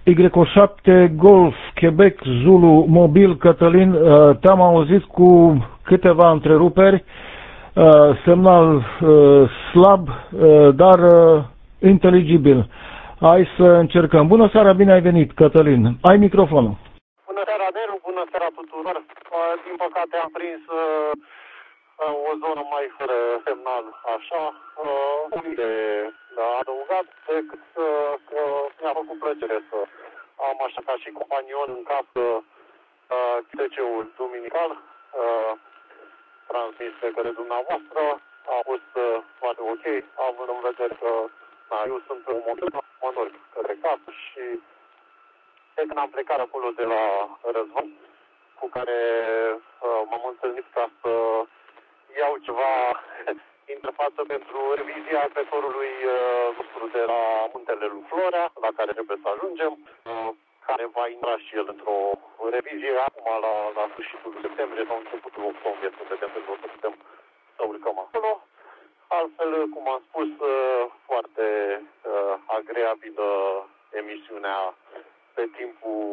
Y7 Golf Quebec Zulu Mobil. Cătălin, te-am auzit cu câteva întreruperi, semnal slab, dar inteligibil. Hai să încercăm. Bună seara, bine ai venit, Cătălin. Ai microfonul. Bună seara, Nelu, bună seara tuturor. Din păcate am prins o zonă mai fără semnal, așa, de adăugat, decât că mi-a făcut plăcere să am așa ca și companion în casă TC-ul duminical transmis de către dumneavoastră. A fost foarte ok, având în vedere că eu sunt un mobil, mă întorc către casă și de când am plecat acolo de la Răzvan, cu care m-am întâlnit ca să iau ceva interfață pentru revizia petorului nostru de la Muntele lui Florea, la care trebuie să ajungem, care va intra și el într-o revizie acum la sfârșitul septembrie sau începutul octombrie, să vedem pentru că putem să urcăm acolo. Altfel, cum am spus, foarte agreabilă emisiunea pe timpul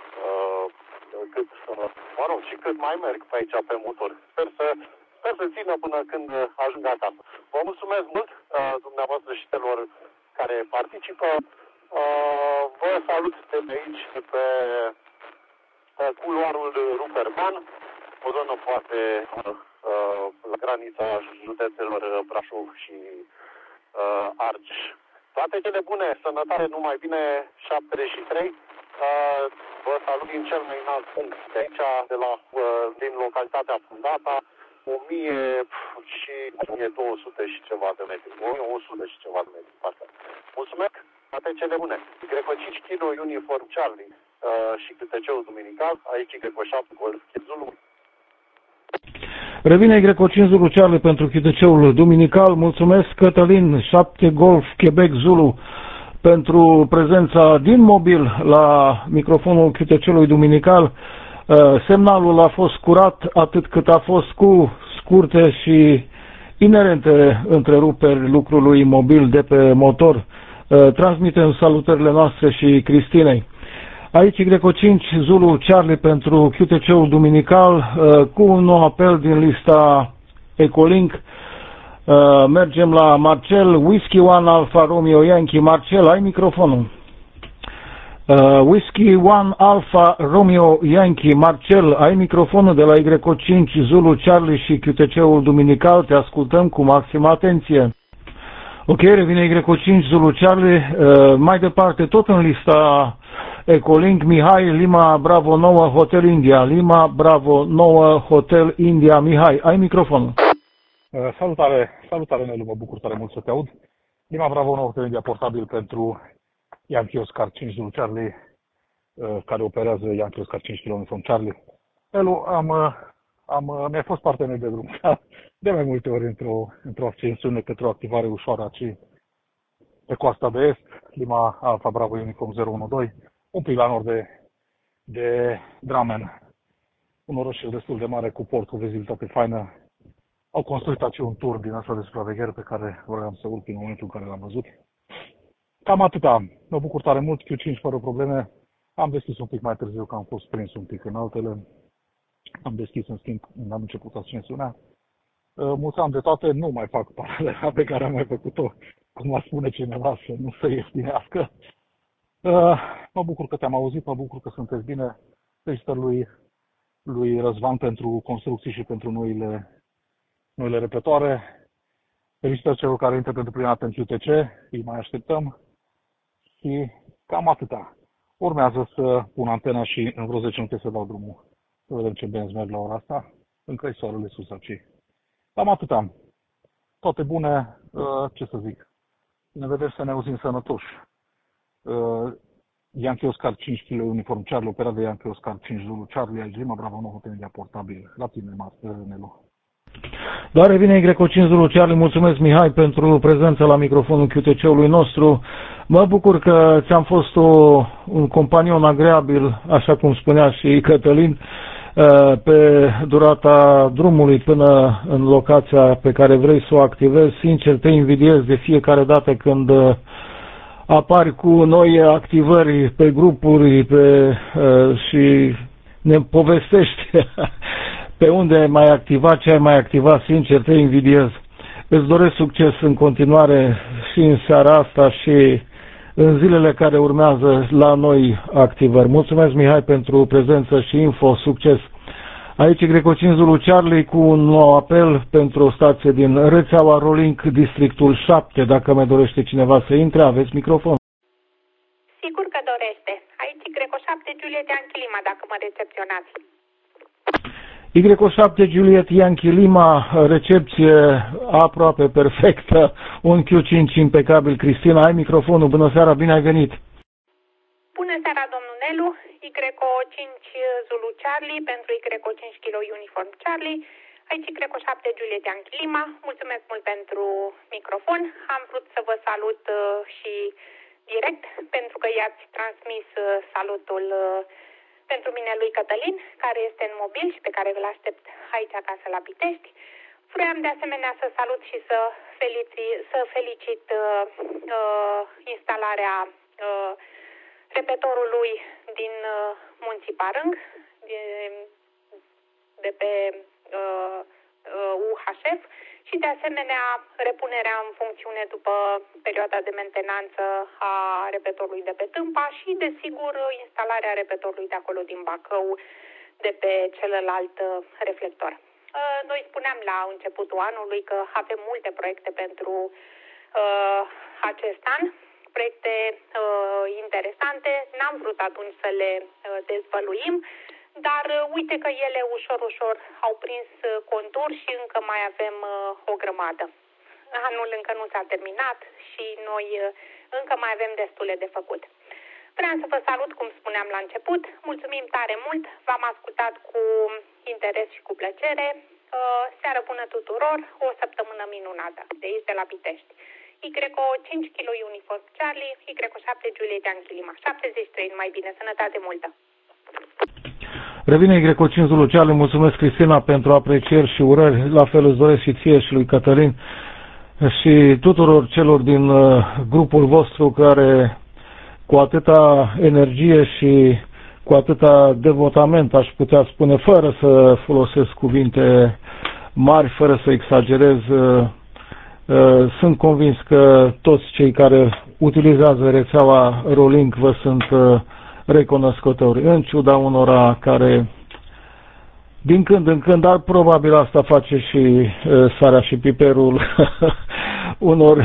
cât mai merg pe aici pe motor. Sper să țină până când ajung acasă. Vă mulțumesc mult, dumneavoastră și celor care participă. Vă salut de pe aici, pe culoarul Ruperman, o zonă foarte la granița județelor Brașov și Argeș. Toate cele bune, sănătate, numai bine, 73. Vă salut din cel mai înalt punct de aici, din localitatea Fundata, 1000 și 1200 și ceva de metri, 1100 și ceva de metri, parcă. Mulțumesc, toate cele bune. Greco 5 kg Uniform Charlie și TC-ul duminical, aici Greco 7 Golf Zulu. Revine Greco 5 Zulu Charlie pentru QTC-ul duminical. Mulțumesc, Cătălin 7 Golf Quebec Zulu, pentru prezența din mobil la microfonul QTC-ului duminical. Semnalul a fost curat atât cât a fost cu scurte și inerente întreruperi lucrului mobil de pe motor. Transmitem salutările noastre și Cristinei. Aici Greco 5 Zulu Charlie pentru QTC-ul duminical, cu un nou apel din lista Ecolink. Mergem la Marcel, Whiskey 1 Alfa Romeo Yankee. Marcel, ai microfonul. Whiskey 1 Alfa Romeo Yankee. Marcel, ai microfonul de la Y5 Zulu Charlie și QTC-ul duminical. Te ascultăm cu maximă atenție. Ok, revine Y5 Zulu Charlie. Mai departe, tot în lista Ecolink, Mihai, Lima Bravo 9 Hotel India. Lima Bravo 9 Hotel India. Mihai, ai microfonul. Salutare, Nelu, mă bucur tare mult să te aud. Lima Bravo 9 Hotel India portabil pentru Yankee Oscar 5 Zulu Charlie, care operează Yankee Oscar 5 km from Charlie. Nelu, mi-a fost partener de drum de mai multe ori într-o ascensiune către o activare ușoară aici pe coasta de est, Lima Alfa Bravo Uniform 012, un pic la nord de Drammen, un orășel destul de mare cu port, cu vizibilitate faină. Au construit aici un tur din asta de supraveghere pe care vreau să urc în momentul în care l-am văzut. Cam atâta. Mă bucur tare mult, Q5 fără probleme. Am deschis un pic mai târziu, că am fost prins un pic în altele. Am deschis, în schimb, când am început ascensiunea. Mulțumim de toate, nu mai fac paralela pe care am mai făcut-o, cum a spune cineva, să nu se ieftinească. Mă bucur că te-am auzit, mă bucur că sunteți bine. Felicitări lui Răzvan pentru construcții și pentru noile repetoare. Felicitări celor care intră pentru prima dată în QTC, îi mai așteptăm. Și cam atâta. Urmează să pun antena și în vreo 10 minute să dau drumul. Să vedem ce benzi merg la ora asta. Încă e soarele sus aici. Cam atâta. Toate bune, ce să zic. Ne vedem, să ne auzim sănătoși. Yankee Oscar 5 kg Uniform Charlie, operat de Yankee Oscar 5 Zulu Charlie, aici Lima Bravo 9 Hotel India portabil. La tine, Nelu. Dar revine Y5 Zulu Charlie. Mulțumesc, Mihai, pentru prezența la microfonul QTC-ului nostru. Mă bucur că ți-am fost un companion agreabil, așa cum spunea și Cătălin, pe durata drumului până în locația pe care vrei să o activezi. Sincer, te invidiez de fiecare dată când apari cu noi activări pe grupuri și ne povestești pe unde ai mai activat, ce ai mai activat, sincer, te invidiez. Îți doresc succes în continuare și în seara asta și în zilele care urmează la noi activări. Mulțumesc, Mihai, pentru prezență și info, succes! Aici Greco 5 Zulu Charlie cu un nou apel pentru o stație din rețeaua Rolink, districtul 7. Dacă mai dorește cineva să intre, aveți microfon. Sigur că dorește. Aici Greco 7 Juliet Yankee Lima, dacă mă recepționați. Y7 Juliet Yankee Lima, recepție aproape perfectă, un Q5 impecabil. Cristina, ai microfonul, bună seara, bine ai venit! Bună seara, domnul Nelu, Y5 Zulu Charlie pentru Y5 Kilo Uniform Charlie, aici Y7 Juliet Yankee Lima, mulțumesc mult pentru microfon, am vrut să vă salut și direct pentru că i-ați transmis salutul pentru mine lui Cătălin, care este în mobil și pe care îl aștept aici acasă la Pitești. Vreau de asemenea să salut și să felicit instalarea repetorului din Munții Parâng, de pe UHF și de asemenea repunerea în funcțiune după perioada de mentenanță a repetorului de pe Tâmpa și desigur instalarea repetorului de acolo din Bacău de pe celălalt reflector. Noi spuneam la începutul anului că avem multe proiecte pentru acest an, proiecte interesante, n-am vrut atunci să le dezvăluim, dar uite că ele ușor au prins contur și încă mai avem o grămadă. Anul încă nu s-a terminat și noi încă mai avem destule de făcut. Vreau să vă salut, cum spuneam la început, mulțumim tare mult, v-am ascultat cu interes și cu plăcere. Seară bună tuturor, o săptămână minunată de aici de la Pitești. Y5 Kilo Uniform Charlie, Y7 Juliet Yankee Lima, 73, numai bine, sănătate multă! Revine Y5 Zulu Charlie, mulțumesc Cristina pentru aprecieri și urări, la fel îți doresc și ție și lui Cătălin și tuturor celor din grupul vostru care cu atâta energie și cu atâta devotament, aș putea spune, fără să folosesc cuvinte mari, fără să exagerez, sunt convins că toți cei care utilizează rețeaua Rolink vă sunt recunoscători, în ciuda unora care din când în când, dar probabil asta face și sarea și piperul unor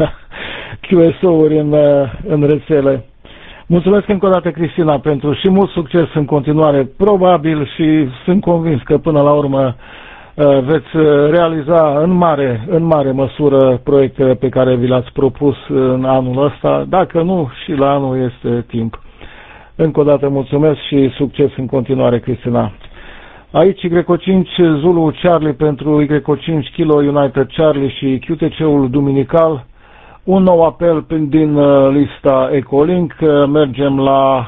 QSO-uri în rețele. Mulțumesc încă o dată, Cristina, pentru și mult succes în continuare. Probabil și sunt convins că până la urmă veți realiza în mare măsură proiectele pe care vi le-ați propus în anul ăsta. Dacă nu, și la anul este timp. Încă o dată mulțumesc și succes în continuare, Cristina. Aici Y5 Zulu Charlie pentru Y5 Kilo United Charlie și QTC-ul duminical. Un nou apel din lista Ecolink. Mergem la...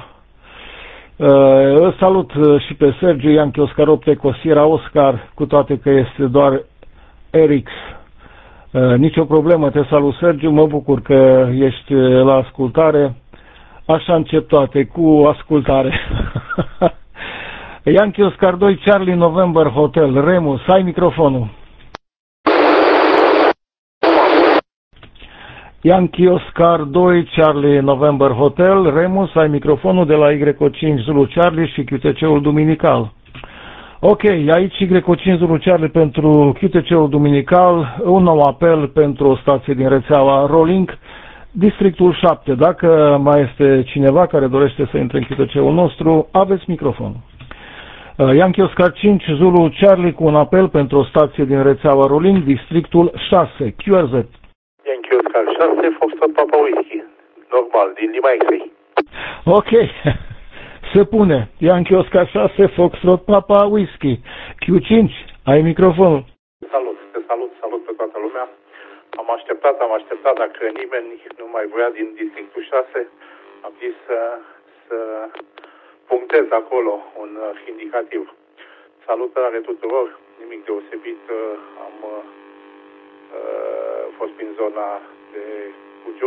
salut și pe Sergiu Yankee Oscar 8 Ecosiera Oscar, cu toate că este doar RX. Nicio problemă, te salut Sergiu, mă bucur că ești la ascultare. Așa încep toate, cu ascultare. Yankee Oscar 2 Charlie November Hotel, Remus, ai microfonul. Yankee Oscar 2 Charlie November Hotel, Remus, ai microfonul de la Y5 Zulu Charlie și QTC-ul duminical. Ok, aici Y5 Zulu Charlie pentru QTC-ul duminical, un nou apel pentru o stație din rețeaua Rolink, districtul 7. Dacă mai este cineva care dorește să intre în QTC-ul nostru, aveți microfonul. Yankee Oscar 5 Zulu Charlie cu un apel pentru o stație din rețeaua Rolink, districtul 6, QRZ. Yankee Oscar 6, Foxtrot Papa Whisky, normal, din Lima X-Ray. Ok, se pune. Yankee Oscar 6, Foxtrot Papa Whisky, Q5, ai microfonul. Salut pe toată lumea. Am așteptat, dacă nimeni nu mai vrea din districtul 6, am zis să punctez acolo un indicativ. Salutare tuturor, nimic deosebit, am fost prin zona de Bujov și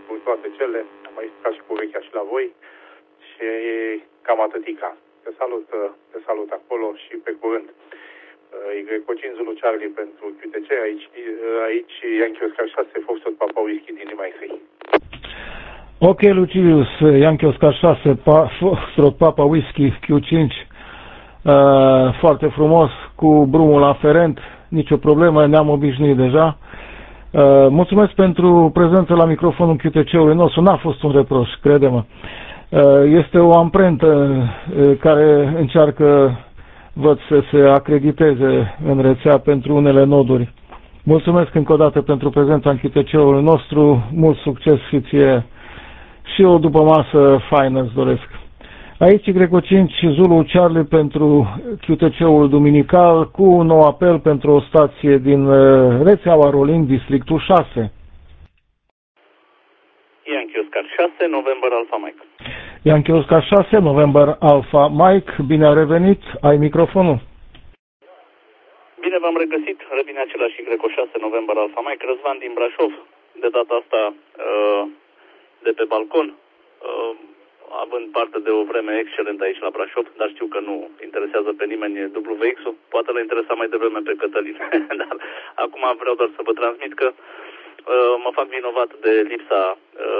pentru toate cele. Am mai stat și cu vechea și la voi și cam atâtica. Te salut acolo și pe curând. Y5 Zulu Charlie pentru QTC, aici Yankee Oscar 6, Foxtrot Papa Whisky din Lima X-Ray. Ok, Lucilius, Yankee Oscar 6, Foxtrot Papa Whisky Q5, foarte frumos, cu brumul aferent, nicio problemă, ne-am obișnuit deja. Mulțumesc pentru prezența la microfonul QTC-ului nostru, n-a fost un reproș, crede-mă. Este o amprentă care încearcă, văd, să se acrediteze în rețea pentru unele noduri. Mulțumesc încă o dată pentru prezența în QTC-ul nostru, mult succes și ție și o după masă faină îți doresc. Aici Y5 Zulu Charlie pentru QTC-ul duminical cu un nou apel pentru o stație din rețeaua Rolling, districtul 6. Yankee Oscar 6, November Alpha Mike. Yankee Oscar 6, November Alpha Mike, bine a revenit, ai microfonul. Bine v-am regăsit, revine același Y6, November Alpha Mike, Răzvan din Brașov, de data asta de pe balcon, având parte de o vreme excelentă aici la Brașov, dar știu că nu interesează pe nimeni WX-ul, poate le interesa mai devreme pe Cătălin, dar acum vreau doar să vă transmit că mă fac vinovat de lipsa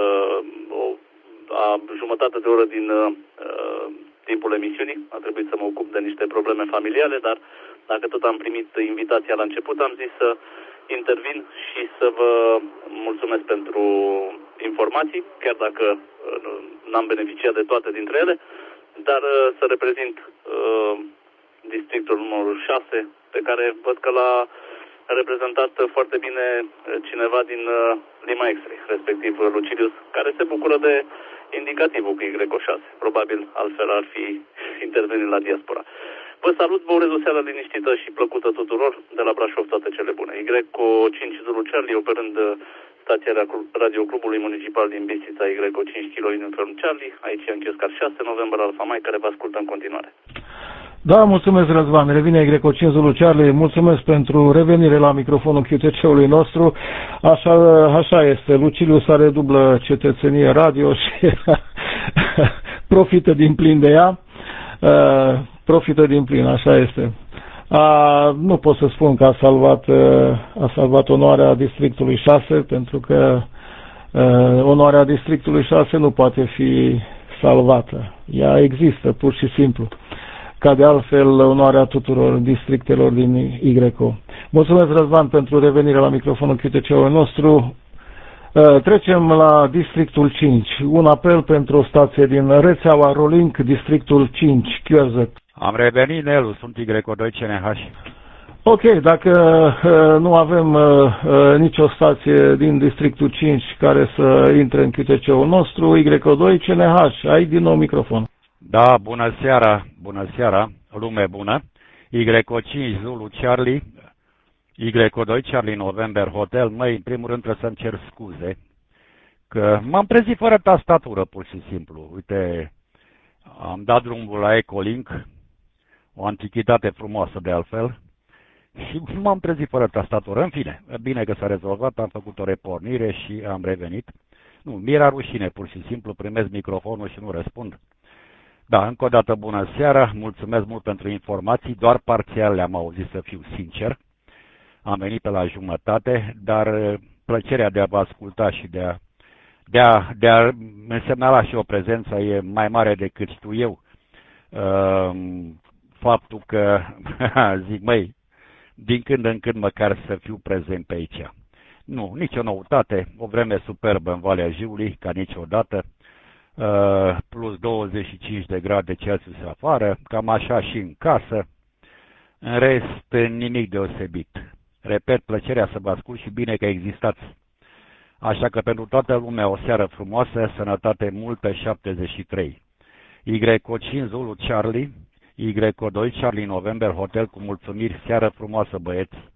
a jumătate de oră din timpul emisiunii. A trebuit să mă ocup de niște probleme familiale, dar dacă tot am primit invitația la început, am zis să intervin și să vă mulțumesc pentru informații, chiar dacă n-am beneficiat de toate dintre ele, dar să reprezint districtul numărul 6, pe care văd că l-a reprezentat foarte bine cineva din Lima X-Ray, respectiv Lucilius, care se bucură de indicativul cu Y6. Probabil altfel ar fi intervenit la diaspora. Vă salut, vă urez o seară liniștită și plăcută tuturor, de la Brașov toate cele bune. Y5 Zulu Charlie, operând stația radioclubului municipal din Bistrița, Y5 Kilo Uniform Charlie, aici Yankee Oscar 6, November Alpha Mike, care vă ascultă în continuare. Da, mulțumesc, Răzvan. Revine Y5 Zulu Charlie. Mulțumesc pentru revenire la microfonul QTC-ului nostru. Așa este. Lucilius are dublă cetățenie radio și profită din plin de ea. Profită din plin, așa este. Nu pot să spun că a salvat onoarea districtului 6, pentru că onoarea districtului 6 nu poate fi salvată. Ea există, pur și simplu, ca de altfel onoarea tuturor districtelor din YCO. Mulțumesc, Răzvan, pentru revenire la microfonul QTC-ului nostru. Trecem la districtul 5. Un apel pentru o stație din rețeaua Rolink, districtul 5, QRZ. Am revenit, Nelu, sunt Y2 CNH. Ok, dacă nu avem nicio stație din districtul 5 care să intre în QTC-ul nostru, Y2 CNH, ai din nou microfon. Da, bună seara, lume bună. Y5 Zulu Charlie, Y2 Charlie November Hotel. Măi, în primul rând trebuie să-mi cer scuze că m-am trezit fără tastatură, pur și simplu. Uite, am dat drumul la Ecolink, o antichitate frumoasă de altfel, și m-am trezit fără tastatură. În fine, bine că s-a rezolvat, am făcut o repornire și am revenit. Nu, mi-era rușine, pur și simplu, primesc microfonul și nu răspund. Da, încă o dată bună seara, mulțumesc mult pentru informații, doar parțial le-am auzit, să fiu sincer. Am venit pe la jumătate, dar plăcerea de a vă asculta și de a însemnala și o prezență e mai mare decât știu eu. Faptul că, zic, măi, din când în când măcar să fiu prezent pe aici. Nu, nicio noutate, o vreme superbă în Valea Jiului, ca niciodată. Plus 25 de grade Celsius afară, cam așa și în casă. În rest, nimic deosebit. Repet, plăcerea să vă ascult și bine că existați. Așa că pentru toată lumea o seară frumoasă, sănătate multă, 73. Y5 Zulu Charlie, Y2 Charlie November Hotel, cu mulțumiri, seară frumoasă, băieți.